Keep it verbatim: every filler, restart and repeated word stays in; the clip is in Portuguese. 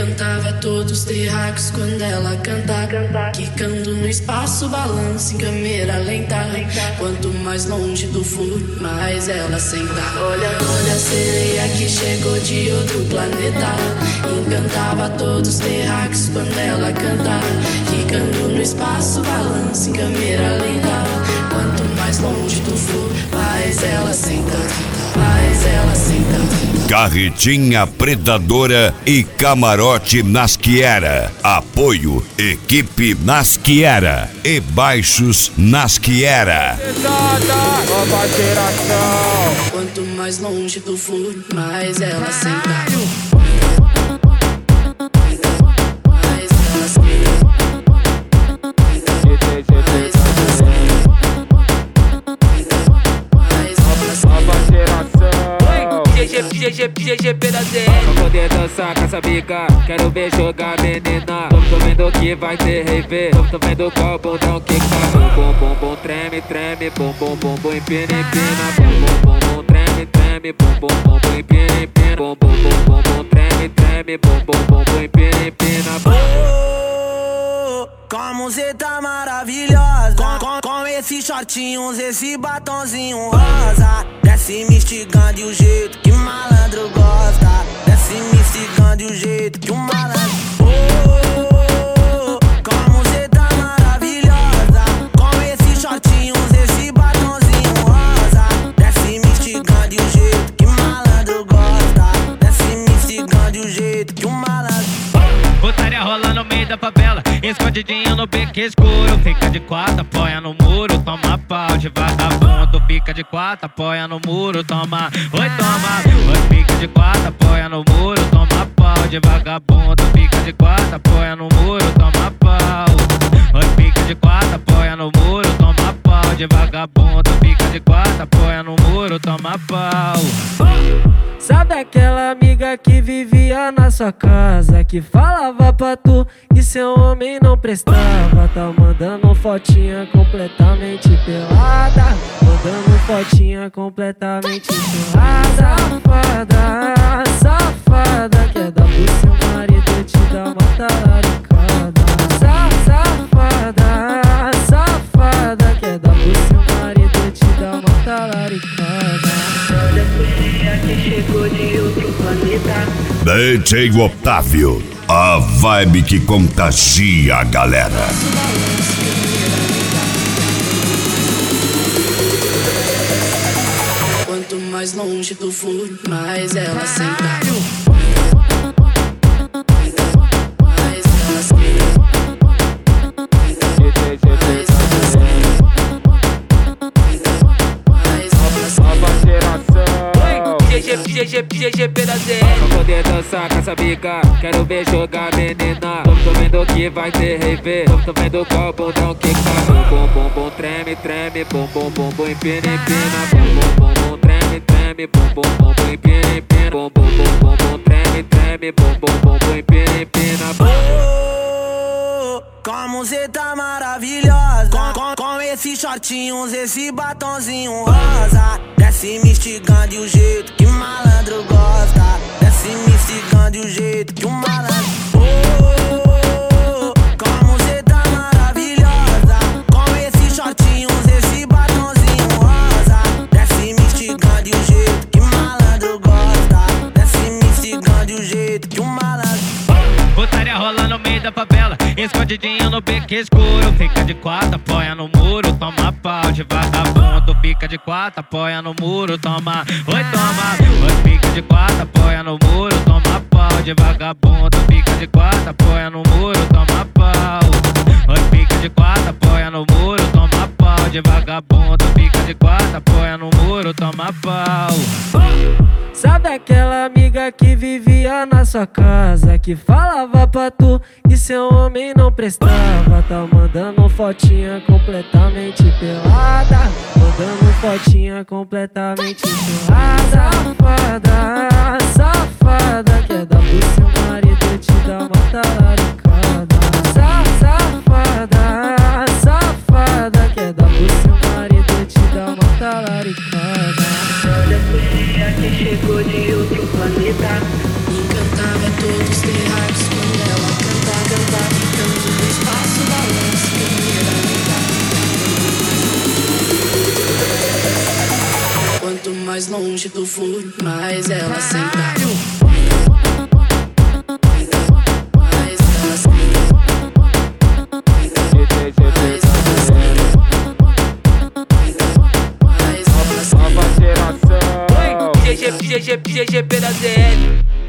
Encantava todos os terráqueos quando ela canta, quicando no espaço, balança em câmera lenta. Quanto mais longe do fundo, mais ela senta. Olha, olha a sereia que chegou de outro planeta. Encantava todos os terráqueos quando ela canta, quicando no espaço, balança em câmera lenta. Quanto mais longe do fundo, mais ela senta, mais ela senta. Carretinha Predadora e Camarote Nasquiera. Apoio Equipe Nasquiera e Baixos Nasquiera. Nova geração. Quanto mais longe do furo, mais ela senta. G G, G G Pedazeiro. Pra poder dançar com essa bica, quero ver jogar menina. Tô, tô vendo que vai ter rave, tô, tô vendo qual bundão que tá. Bum, bum, bum, bum, treme, treme, bum, bum, bum, bum, empina, empina. Bum, bum, bum, bum, treme, treme, bum, bum, bum, bum, empina, empina. Bum, bum, bum, bum, bum, treme, treme, bum, bum, bum, bum, empina, empina. Oh, como cê tá maravilhosa, com, com, com esses shortinhos, esse batonzinho rosa. Desce me instigando de um jeito que malandro gosta. Desce me instigando de um jeito que um malandro. Oh, como cê tá maravilhosa, com esses shortinhos, esse batonzinho rosa. Desce me instigando de um jeito que malandro gosta. Desce me instigando de um jeito que um malandro. Putaria rola no meio da favela, escondidinho no beco escuro. Fica de quatro, apoia no muro, toma pau de vagabundo. Fica de quatro, apoia no muro, toma. Oi, toma. Oi, fica de quatro, apoia no muro, toma pau de vagabundo. Fica de quatro, apoia no muro, toma pau. Oi, fica de quatro, apoia no muro, toma pau de vagabundo. Fica de quatro, apoia no muro, toma pau. Sabe aquela amiga que vivia na sua casa, que falava pra tu que seu homem não prestava? Tá mandando fotinha completamente pelada, mandando fotinha completamente pelada. Safada, safada, quer dar pro seu marido te dar uma talaricada. Safada, safada, quer dar pro seu marido te dar uma talaricada. Olha a sereia que chegou de outro planeta. D J Otávio, a vibe que contagia a galera. Quanto mais longe do furo, mais ela senta. G G, G G Pedazeiro. Pra poder dançar com essa bica, quero ver jogar menina. Tô, tô vendo que vai ter rave, tô, tô vendo qual bundão que tá. Bum, bum, bum, bum, treme, treme, bum, bum, bum, bum, empina, empina. Bum, bum, bum, bum, treme, treme, bum, bum, bum, bum, empina, empina. Bum, bum, bum, bum, bum, treme, treme, bum, bum, bum, bum, empina, empina. Oh, como cê tá maravilhosa, com, com, com esses shortinhos, esse batonzinho rosa. Desce me instigando de um jeito que malandro gosta. Desce me instigando de um jeito que um malandro. Oh, como cê tá maravilhosa, com esses shortinhos, esse batonzinho rosa. Desce me instigando de um jeito que malandro gosta. Desce me instigando de um jeito que um malandro. Putaria rola no meio da favela, escondidinho no beco escuro. Fica de quatro, apoia no muro, toma pau de vagabundo. Fica de quatro, apoia no muro, toma. Oi, toma. Oi, fica de quatro, apoia no muro, toma pau de vagabundo. Fica de quatro, apoia no muro, toma pau. Oi, fica de quatro, apoia no muro, toma pau de vagabundo. Fica de quatro, apoia no muro, toma pau. Sabe aquela amiga que vivia na sua casa, que falava pra tu que seu homem não prestava? Tá mandando fotinha completamente pelada, mandando fotinha completamente pelada. Safada, safada, quer dar pro seu marido te dar uma talaricada. Safada, safada, quer dar pro seu marido te dar uma talaricada. Olha a sereia que chegou de outro planeta. Encantava todos os terráqueos. mais longe do fundo, mais ela senta. G G G G G P da Z L.